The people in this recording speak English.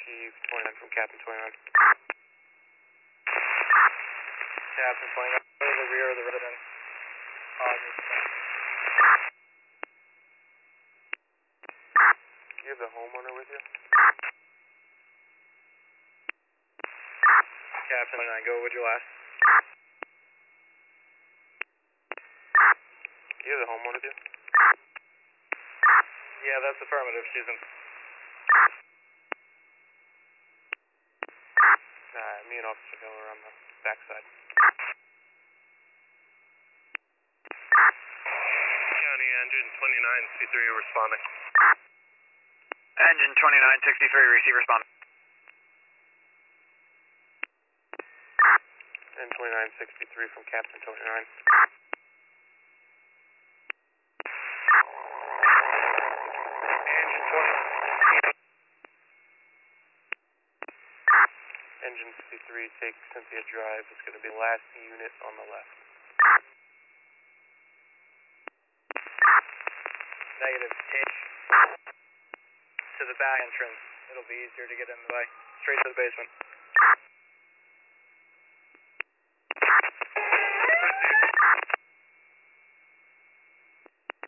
Chief 29 from Captain 29. Captain 29, go to the rear of the resident. Do you have the homeowner with you? Captain 29, go with your last. Do you have the homeowner with you? Yeah, that's affirmative. She's in. Me and Officer Hill are on the backside. County Engine 2963 responding. Engine 2963, receive responding. And 2963 from Captain 29. Engine 53, take Cynthia Drive. It's going to be the last unit on the left. Negative. Take to the back entrance. It'll be easier to get in the way. Straight to the basement.